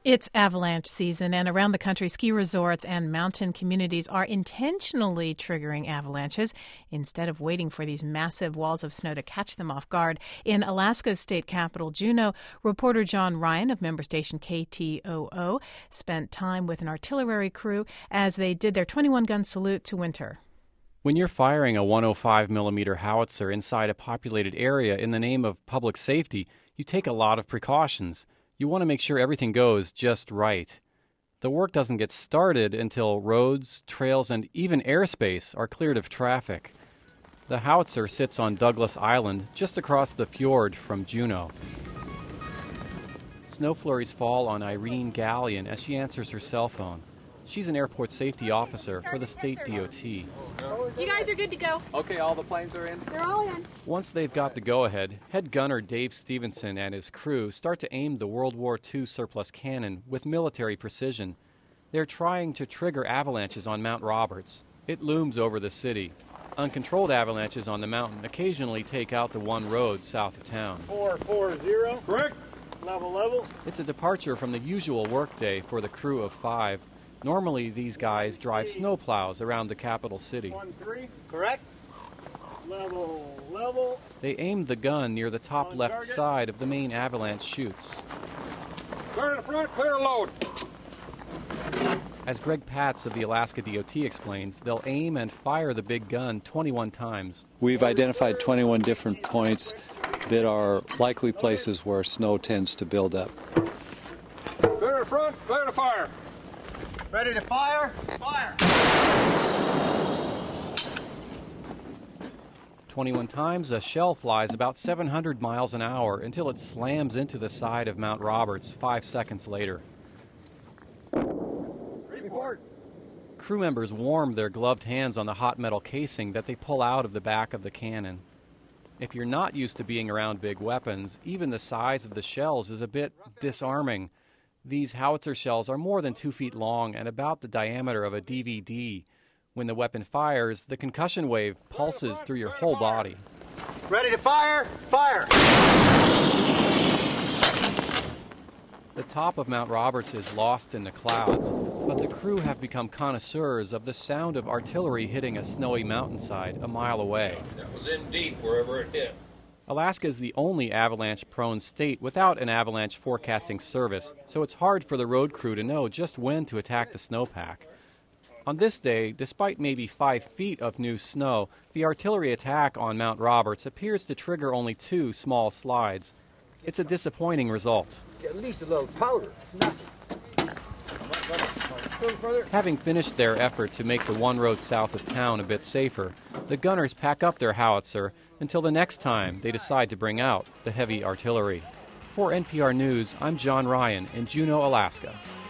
It's avalanche season, and around the country, ski resorts and mountain communities are intentionally triggering avalanches instead of waiting for these massive walls of snow to catch them off guard. In Alaska's state capital, Juneau, reporter John Ryan of member station KTOO spent time with an artillery crew as they did their 21-gun salute to winter. When you're firing a 105-millimeter howitzer inside a populated area in the name of public safety, you take a lot of precautions. You want to make sure everything goes just right. The work doesn't get started until roads, trails, and even airspace are cleared of traffic. The howitzer sits on Douglas Island, just across the fjord from Juneau. Snow flurries fall on Irene Gallion as she answers her cell phone. She's an airport safety officer for the state DOT. You guys are good to go. Okay, all the planes are in? They're all in. Once they've got the go-ahead, head gunner Dave Stevenson and his crew start to aim the World War II surplus cannon with military precision. They're trying to trigger avalanches on Mount Roberts. It looms over the city. Uncontrolled avalanches on the mountain occasionally take out the one road south of town. 440. Correct. Level. It's a departure from the usual workday for the crew of 5. Normally, these guys drive snowplows around the capital city. 13. Correct. Level. They aimed the gun near the top left target. side of the main avalanche chutes. Clear to the front, clear load. As Greg Patz of the Alaska DOT explains, they'll aim and fire the big gun 21 times. We've identified 21 different points that are likely places where snow tends to build up. Clear to the front, clear to fire. Ready to fire? Fire. 21 times, a shell flies about 700 miles an hour until it slams into the side of Mount Roberts 5 seconds later. Report. Crew members warm their gloved hands on the hot metal casing that they pull out of the back of the cannon. If you're not used to being around big weapons, even the size of the shells is a bit disarming. These howitzer shells are more than 2 feet long and about the diameter of a DVD. When the weapon fires, the concussion wave pulses through your whole body. Ready to fire? Fire. The top of Mount Roberts is lost in the clouds, but the crew have become connoisseurs of the sound of artillery hitting a snowy mountainside a mile away. That was in deep wherever it hit. Alaska is the only avalanche-prone state without an avalanche forecasting service, so it's hard for the road crew to know just when to attack the snowpack. On this day, despite maybe 5 feet of new snow, the artillery attack on Mount Roberts appears to trigger only 2 small slides. It's a disappointing result. At least a little powder. Having finished their effort to make the one road south of town a bit safer, the gunners pack up their howitzer until the next time they decide to bring out the heavy artillery. For NPR News, I'm John Ryan in Juneau, Alaska.